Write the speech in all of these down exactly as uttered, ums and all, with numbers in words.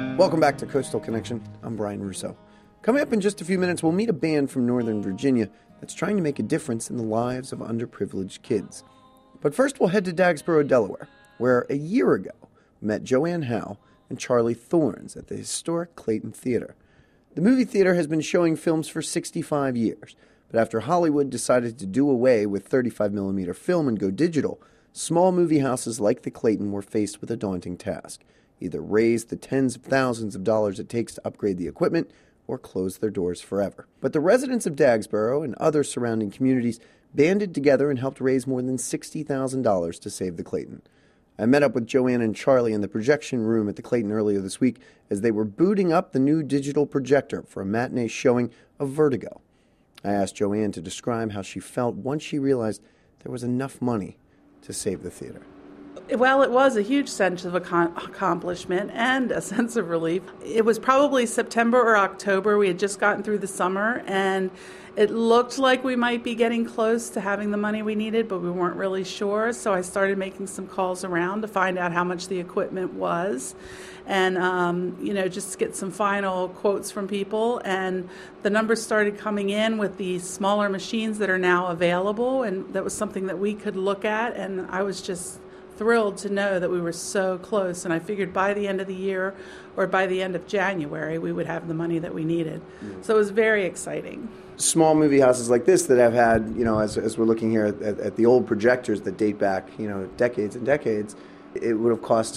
Welcome back to Coastal Connection. I'm Brian Russo. Coming up in just a few minutes, we'll meet a band from Northern Virginia that's trying to make a difference in the lives of underprivileged kids. But first, we'll head to Dagsboro, Delaware, where a year ago we met Joanne Howe and Charlie Thorns at the historic Clayton Theater. The movie theater has been showing films for sixty-five years, but after Hollywood decided to do away with thirty-five millimeter film and go digital, small movie houses like the Clayton were faced with a daunting task: either raise the tens of thousands of dollars it takes to upgrade the equipment or close their doors forever. But the residents of Dagsboro and other surrounding communities banded together and helped raise more than sixty thousand dollars to save the Clayton. I met up with Joanne and Charlie in the projection room at the Clayton earlier this week as they were booting up the new digital projector for a matinee showing of Vertigo. I asked Joanne to describe how she felt once she realized there was enough money to save the theater. Well, it was a huge sense of accomplishment and a sense of relief. It was probably September or October. We had just gotten through the summer, and it looked like we might be getting close to having the money we needed, but we weren't really sure. So I started making some calls around to find out how much the equipment was and, um, you know, just get some final quotes from people. And the numbers started coming in with the smaller machines that are now available, and that was something that we could look at, and I was just thrilled to know that we were so close, and I figured by the end of the year or by the end of January we would have the money that we needed. Mm. So it was very exciting. Small movie houses like this that have had, you know, as, as we're looking here at, at the old projectors that date back, you know, decades and decades, it would have cost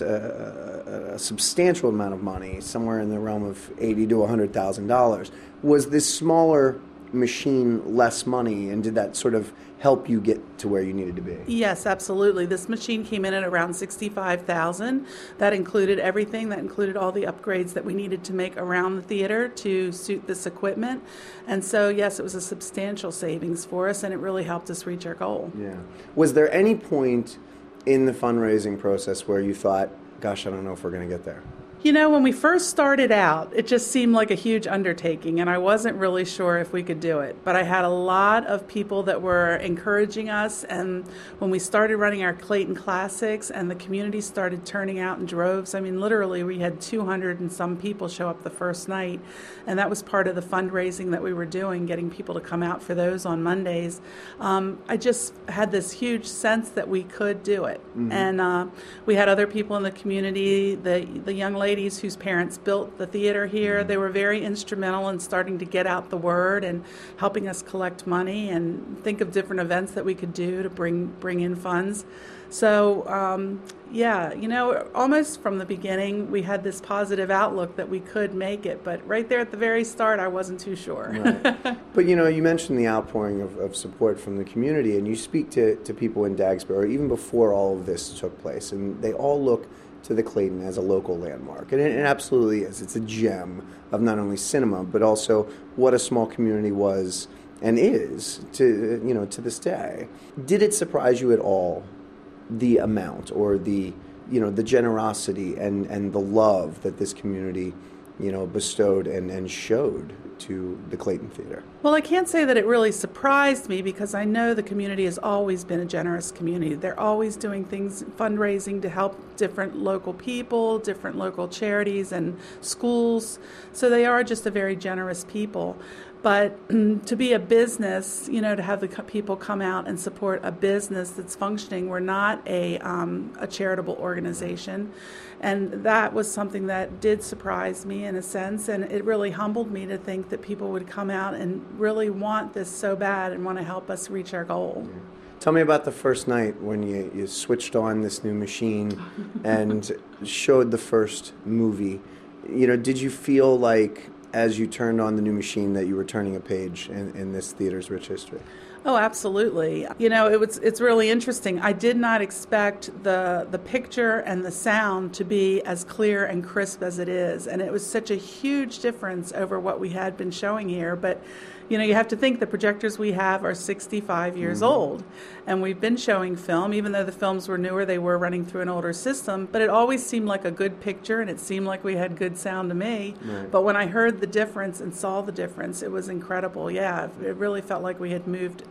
a, a, a substantial amount of money, somewhere in the realm of eighty to one hundred thousand dollars. Was this smaller machine less money, and did that sort of help you get to where you needed to be? Yes, absolutely. This machine came in at around sixty-five thousand dollars. That included everything. That included all the upgrades that we needed to make around the theater to suit this equipment. And so, yes, it was a substantial savings for us, and it really helped us reach our goal. Yeah. Was there any point in the fundraising process where you thought, gosh, I don't know if we're going to get there? You know, when we first started out, it just seemed like a huge undertaking, and I wasn't really sure if we could do it. But I had a lot of people that were encouraging us, and when we started running our Clayton Classics and the community started turning out in droves, I mean, literally we had two hundred and some people show up the first night, and that was part of the fundraising that we were doing, getting people to come out for those on Mondays. Um, I just had this huge sense that we could do it. Mm-hmm. And uh, we had other people in the community, the, the young lady whose parents built the theater here. They were very instrumental in starting to get out the word and helping us collect money and think of different events that we could do to bring bring in funds. So, um, yeah, you know, almost from the beginning, we had this positive outlook that we could make it. But right there at the very start, I wasn't too sure. Right. But, you know, you mentioned the outpouring of, of support from the community, and you speak to, to people in Dagsboro even before all of this took place, and they all look to the Clayton as a local landmark. And it, it absolutely is. It's a gem of not only cinema, but also what a small community was and is to, you know, to this day. Did it surprise you at all, the amount or the, you know, the generosity and, and the love that this community, you know, bestowed and, and showed to the Clayton Theater? Well, I can't say that it really surprised me, because I know the community has always been a generous community. They're always doing things, fundraising to help different local people, different local charities and schools. So they are just a very generous people. But to be a business, you know, to have the people come out and support a business that's functioning, we're not a um, a charitable organization. And that was something that did surprise me in a sense, and it really humbled me to think that people would come out and really want this so bad and want to help us reach our goal. Yeah. Tell me about the first night when you, you switched on this new machine and showed the first movie. You know, did you feel like, as you turned on the new machine, that you were turning a page in, in this theater's rich history? Oh, absolutely. You know, it was it's really interesting. I did not expect the the picture and the sound to be as clear and crisp as it is, and it was such a huge difference over what we had been showing here. But you know, you have to think the projectors we have are sixty-five years mm-hmm. old, and we've been showing film. Even though the films were newer, they were running through an older system, but it always seemed like a good picture, and it seemed like we had good sound to me. Right. But when I heard the difference and saw the difference, it was incredible. Yeah, it really felt like we had moved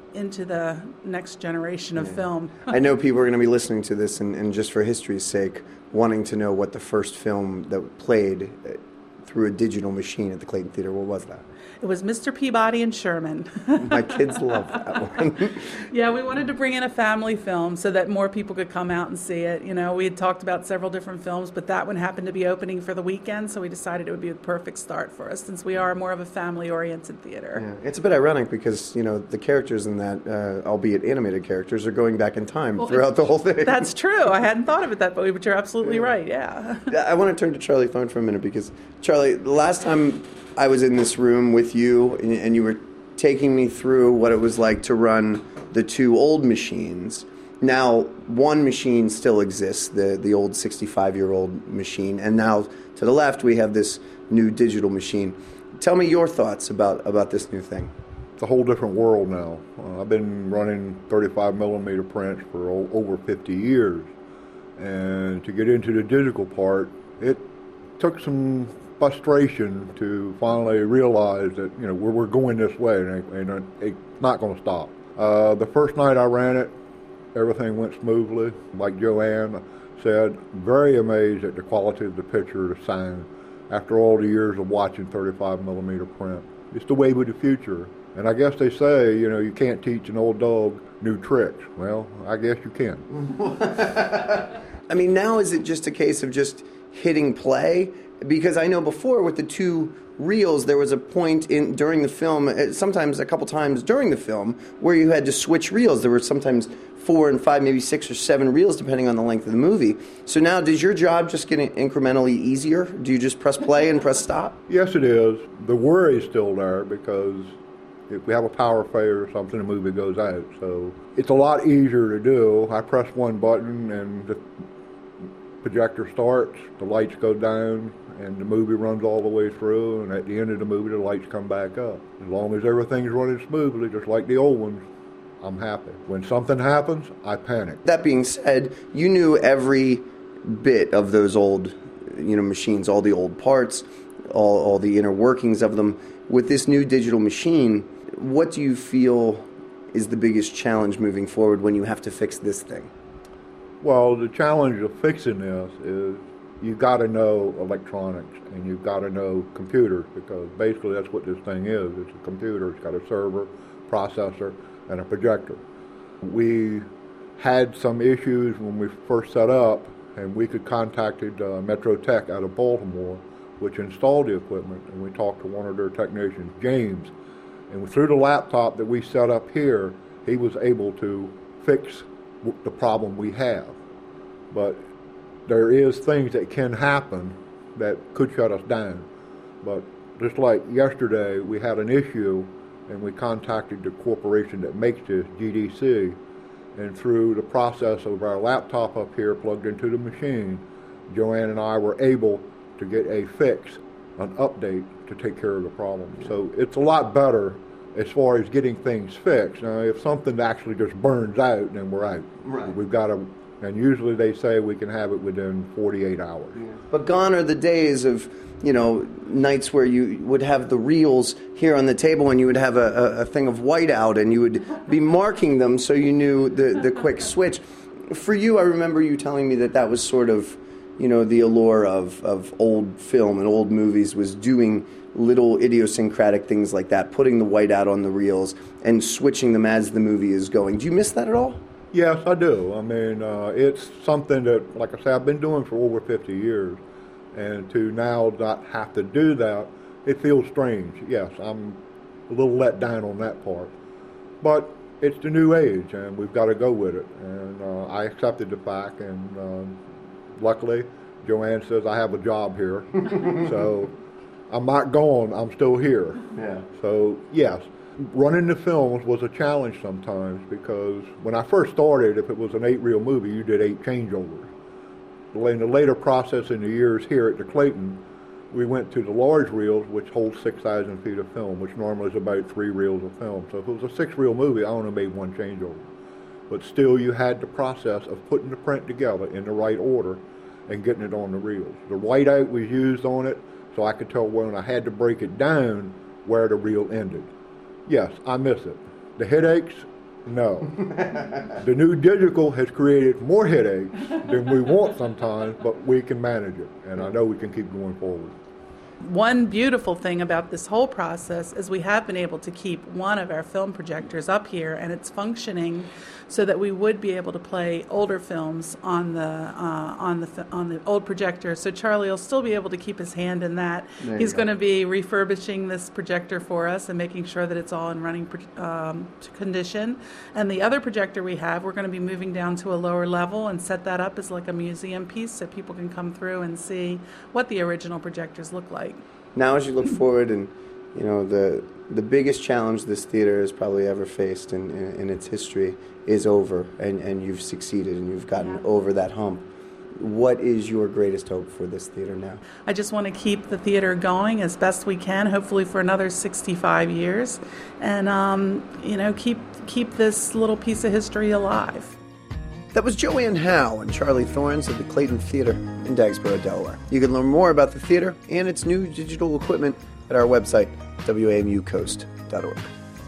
into the next generation of Yeah. film. I know people are going to be listening to this, and, and just for history's sake, wanting to know what the first film that played uh, through a digital machine at the Clayton Theater, what was that? It was Mister Peabody and Sherman. My kids love that one. Yeah, we wanted to bring in a family film so that more people could come out and see it. You know, we had talked about several different films, but that one happened to be opening for the weekend, so we decided it would be a perfect start for us since we are more of a family-oriented theater. Yeah. It's a bit ironic because, you know, the characters in that, uh, albeit animated characters, are going back in time Well, throughout the whole thing. That's true. I hadn't thought of it that way, but you're absolutely yeah. right, yeah. I want to turn to Charlie Thorne for a minute because, Charlie, the last time I was in this room with you and, and you were taking me through what it was like to run the two old machines. Now, one machine still exists, the, the old sixty-five-year-old machine, and now to the left we have this new digital machine. Tell me your thoughts about, about this new thing. It's a whole different world now. Uh, I've been running thirty-five millimeter prints for o- over fifty years, and to get into the digital part, it took some frustration to finally realize that, you know, we're, we're going this way and, and it, it's not going to stop. Uh, the first night I ran it, everything went smoothly. Like Joanne said, very amazed at the quality of the picture, the sound, after all the years of watching thirty-five millimeter print. It's the wave of the future. And I guess they say, you know, you can't teach an old dog new tricks. Well, I guess you can. I mean, now is it just a case of just hitting play? Because I know before with the two reels, there was a point in during the film, sometimes a couple times during the film, where you had to switch reels. There were sometimes four and five, maybe six or seven reels, depending on the length of the movie. So now, does your job just get incrementally easier? Do you just press play and press stop? Yes, it is. The worry is still there because if we have a power failure or something, the movie goes out. So it's a lot easier to do. I press one button and the projector starts, the lights go down, and the movie runs all the way through, and at the end of the movie, the lights come back up. As long as everything's running smoothly, just like the old ones, I'm happy. When something happens, I panic. That being said, you knew every bit of those old, you know, machines, all the old parts, all, all the inner workings of them. With this new digital machine, what do you feel is the biggest challenge moving forward when you have to fix this thing? Well, the challenge of fixing this is you've got to know electronics and you've got to know computers, because basically that's what this thing is. It's a computer. It's got a server, processor, and a projector. We had some issues when we first set up, and we could contacted uh, Metro Tech out of Baltimore, which installed the equipment, and we talked to one of their technicians, James, and through the laptop that we set up here, he was able to fix the problem we have. But there is things that can happen that could shut us down. But just like yesterday, we had an issue and we contacted the corporation that makes this, G D C, and through the process of our laptop up here plugged into the machine, Joanne and I were able to get a fix, an update to take care of the problem. So it's a lot better as far as getting things fixed. Now, if something actually just burns out, then we're out. Right. We've got to, and usually they say we can have it within forty-eight hours. Yeah. But gone are the days of, you know, nights where you would have the reels here on the table and you would have a, a, a thing of whiteout and you would be marking them so you knew the, the quick switch. For you, I remember you telling me that that was sort of, you know, the allure of, of old film and old movies was doing little idiosyncratic things like that, putting the whiteout on the reels and switching them as the movie is going. Do you miss that at all? Yes, I do. I mean, uh, it's something that, like I said, I've been doing for over fifty years. And to now not have to do that, it feels strange. Yes, I'm a little let down on that part. But it's the new age, and we've got to go with it. And uh, I accepted the fact, and um, luckily, Joanne says I have a job here. So I'm not gone, I'm still here. Yeah. So, yes, running the films was a challenge sometimes, because when I first started, if it was an eight-reel movie, you did eight changeovers. In the later process in the years here at the Clayton, we went to the large reels, which hold six thousand feet of film, which normally is about three reels of film. So if it was a six-reel movie, I only made one changeover. But still, you had the process of putting the print together in the right order and getting it on the reels. The whiteout was used on it, so I could tell when I had to break it down where the reel ended. Yes, I miss it. The headaches, No. The new digital has created more headaches than we want sometimes, but we can manage it, and I know we can keep going forward. One beautiful thing about this whole process is we have been able to keep one of our film projectors up here, and it's functioning so that we would be able to play older films on the uh, on the on the old projector. So Charlie will still be able to keep his hand in that. He's going to be refurbishing this projector for us and making sure that it's all in running um, condition. And the other projector we have, we're going to be moving down to a lower level and set that up as like a museum piece so people can come through and see what the original projectors look like. Now, as you look forward, and you know the the biggest challenge this theater has probably ever faced in, in, in its history is over, and, and you've succeeded, and you've gotten yeah. over that hump. What is your greatest hope for this theater now? I just want to keep the theater going as best we can, hopefully for another sixty-five years, and um, you know keep keep this little piece of history alive. That was Joanne Howe and Charlie Thorns of the Clayton Theater in Dagsboro, Delaware. You can learn more about the theater and its new digital equipment at our website, W A M U coast dot org.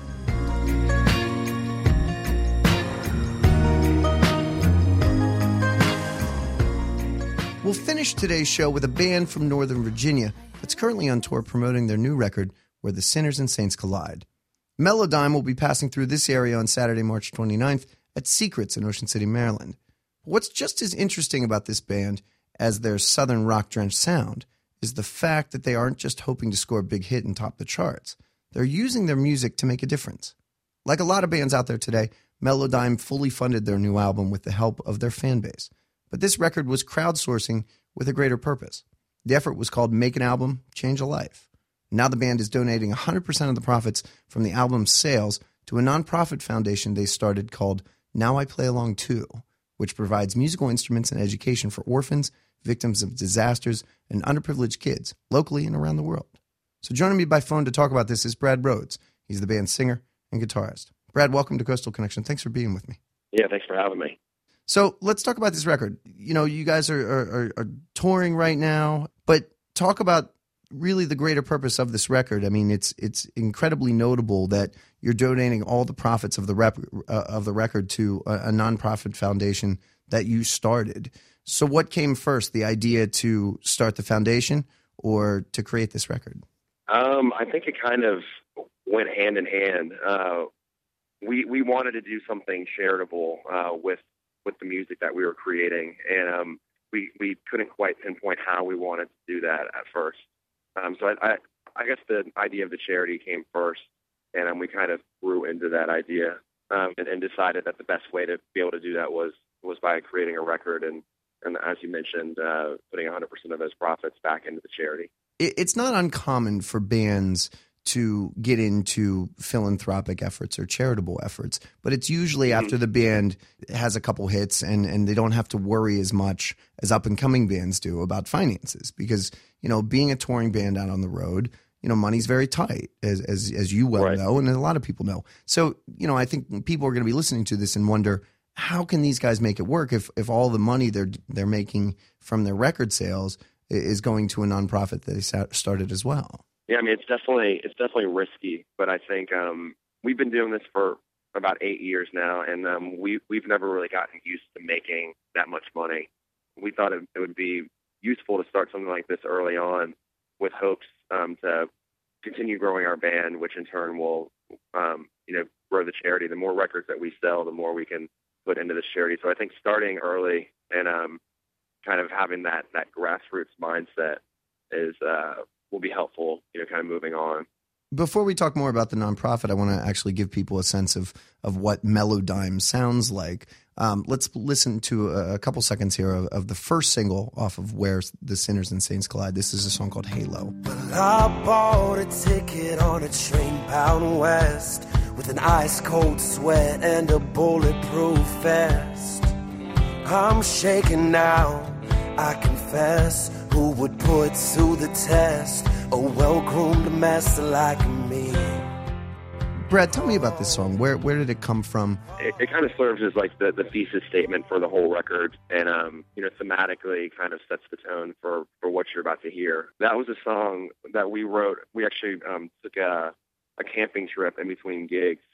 We'll finish today's show with a band from Northern Virginia that's currently on tour promoting their new record, Where the Sinners and Saints Collide. Melodyne will be passing through this area on Saturday, March twenty-ninth, at Secrets in Ocean City, Maryland. What's just as interesting about this band as their southern rock-drenched sound is the fact that they aren't just hoping to score a big hit and top the charts. They're using their music to make a difference. Like a lot of bands out there today, Melodyne fully funded their new album with the help of their fan base. But this record was crowdsourcing with a greater purpose. The effort was called Make an Album, Change a Life. Now the band is donating one hundred percent of the profits from the album's sales to a nonprofit foundation they started called Now I Play Along Too, which provides musical instruments and education for orphans, victims of disasters, and underprivileged kids, locally and around the world. So joining me by phone to talk about this is Brad Rhodes. He's the band's singer and guitarist. Brad, welcome to Coastal Connection. Thanks for being with me. Yeah, thanks for having me. So let's talk about this record. You know, you guys are, are, are touring right now, but talk about really the greater purpose of this record. I mean, it's it's incredibly notable that you're donating all the profits of the rep, uh, of the record to a, a nonprofit foundation that you started. So what came first, the idea to start the foundation or to create this record? Um, I think it kind of went hand in hand. Uh, we we wanted to do something charitable uh, with with the music that we were creating, and um, we we couldn't quite pinpoint how we wanted to do that at first. Um, so I, I I guess the idea of the charity came first, and um, we kind of grew into that idea um, and, and decided that the best way to be able to do that was was by creating a record and, and as you mentioned, uh, putting one hundred percent of those profits back into the charity. It's not uncommon for bands to get into philanthropic efforts or charitable efforts, but it's usually after the band has a couple hits and, and they don't have to worry as much as up-and-coming bands do about finances because, you know, being a touring band out on the road, you know, money's very tight, as as, as you well right. know, and a lot of people know. So, you know, I think people are going to be listening to this and wonder, how can these guys make it work if, if all the money they're they're making from their record sales is going to a nonprofit that they started as well? Yeah, I mean, it's definitely it's definitely risky, but I think um, we've been doing this for about eight years now, and um, we we've never really gotten used to making that much money. We thought it, it would be useful to start something like this early on, with hopes um, to continue growing our band, which in turn will um, you know grow the charity. The more records that we sell, the more we can put into this charity. So I think starting early and um, kind of having that that grassroots mindset is. Uh, will be helpful, you know, kind of moving on. Before we talk more about the nonprofit, I want to actually give people a sense of, of what Melodyne sounds like. Um, let's listen to a, a couple seconds here of, of the first single off of Where the Sinners and Saints Collide. This is a song called Halo. Well, I bought a ticket on a train bound west with an ice-cold sweat and a bulletproof vest. I'm shaking now, I confess. Who would put to the test a well-groomed master like me? Brad, tell me about this song. Where where did it come from? It, it kind of serves as like the, the thesis statement for the whole record, and um, you know, thematically kind of sets the tone for, for what you're about to hear. That was a song that we wrote. We actually um, took a, a camping trip in between gigs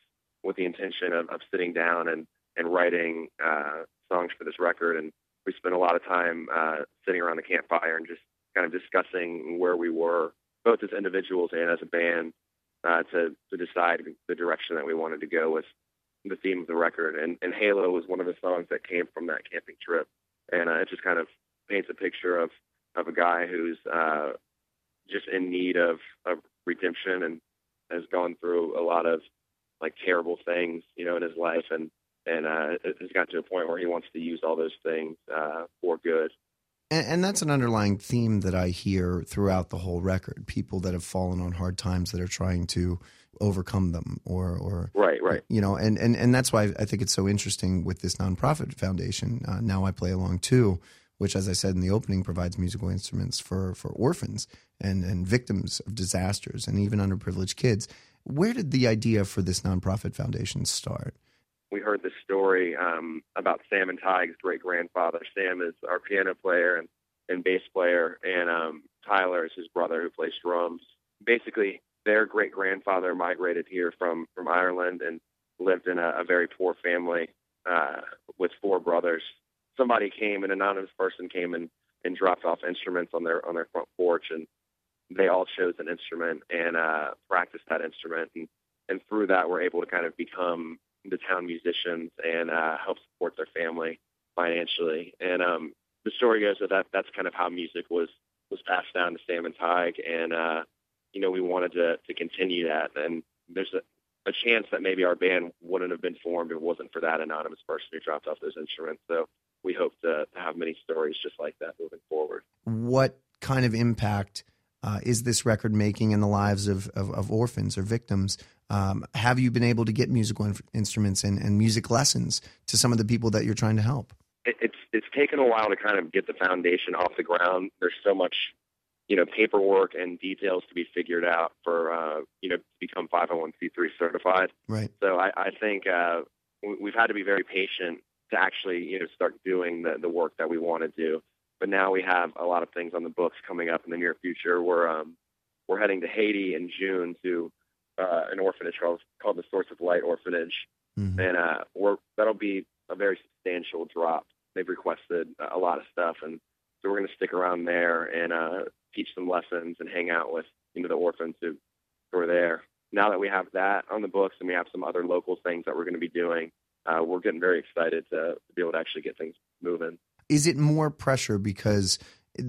with the intention of, of sitting down and, and writing uh, songs for this record. And we spent a lot of time uh, sitting around the campfire and just kind of discussing where we were, both as individuals and as a band, uh, to, to decide the direction that we wanted to go with the theme of the record. And, and Halo was one of the songs that came from that camping trip. And uh, it just kind of paints a picture of, of a guy who's uh, just in need of, of redemption and has gone through a lot of like terrible things, you know, in his life. And, and uh, it has got to a point where he wants to use all those things uh, for good. And, and that's an underlying theme that I hear throughout the whole record. People that have fallen on hard times that are trying to overcome them, or, or right, right. You know, and, and, and that's why I think it's so interesting with this nonprofit foundation. Uh, Now I Play Along Too, which, as I said in the opening, provides musical instruments for, for orphans and, and victims of disasters and even underprivileged kids. Where did the idea for this nonprofit foundation start? We heard this story um, about Sam and Tig's great-grandfather. Sam is our piano player and, and bass player, and um, Tyler is his brother who plays drums. Basically, their great-grandfather migrated here from, from Ireland and lived in a, a very poor family uh, with four brothers. Somebody came, an anonymous person came and, and dropped off instruments on their on their front porch, and they all chose an instrument and uh, practiced that instrument. And, and through that, were able to kind of become the town musicians and uh, help support their family financially. And um, the story goes that, that that's kind of how music was, was passed down to Sam and Tig. And, uh, you know, we wanted to, to continue that. And there's a, a chance that maybe our band wouldn't have been formed if it wasn't for that anonymous person who dropped off those instruments. So we hope to, to have many stories just like that moving forward. What kind of impact uh, is this record making in the lives of, of, of orphans or victims? Um, have you been able to get musical in- instruments and, and music lessons to some of the people that you're trying to help? It, it's it's taken a while to kind of get the foundation off the ground. There's so much, you know, paperwork and details to be figured out for, uh, you know, to become five oh one c three certified. Right. So I, I think uh, we've had to be very patient to actually, you know, start doing the, the work that we want to do. But now we have a lot of things on the books coming up in the near future. We're um, we're heading to Haiti in June to uh, an orphanage called, called the Source of Light Orphanage, mm-hmm. and uh, we're that'll be a very substantial drop. They've requested a lot of stuff, and so we're going to stick around there and uh, teach some lessons and hang out with, you know, the orphans who, who are there. Now that we have that on the books and we have some other local things that we're going to be doing, uh, we're getting very excited to, to be able to actually get things moving. Is it more pressure because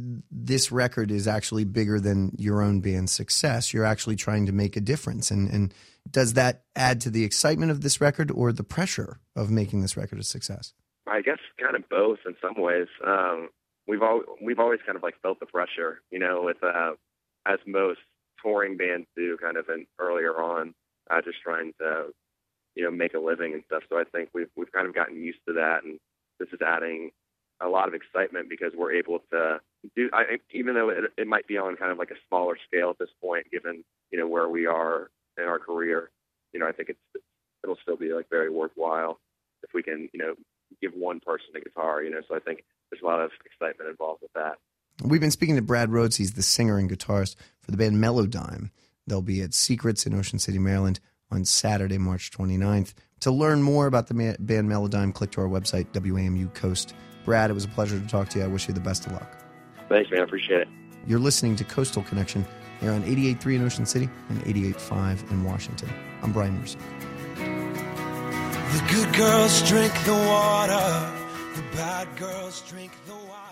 this record is actually bigger than your own band's success? You're actually trying to make a difference. And, and does that add to the excitement of this record or the pressure of making this record a success? I guess kind of both in some ways. Um, we've all, we've always kind of like felt the pressure, you know, with uh, as most touring bands do kind of in, earlier on, uh, just trying to, you know, make a living and stuff. So I think we've, we've kind of gotten used to that. And this is adding a lot of excitement because we're able to do, I, even though it, it might be on kind of like a smaller scale at this point, given, you know, where we are in our career, you know, I think it's, it'll still be like very worthwhile if we can, you know, give one person a guitar, you know, so I think there's a lot of excitement involved with that. We've been speaking to Brad Rhodes. He's the singer and guitarist for the band Melodyne. They'll be at Secrets in Ocean City, Maryland on Saturday, March twenty-ninth. To learn more about the band Melodyne, click to our website, W A M U Coast. Brad, it was a pleasure to talk to you. I wish you the best of luck. Thanks, man. I appreciate it. You're listening to Coastal Connection here on eighty-eight point three in Ocean City and eighty-eight point five in Washington. I'm Brian Russo. The good girls drink the water, the bad girls drink the water.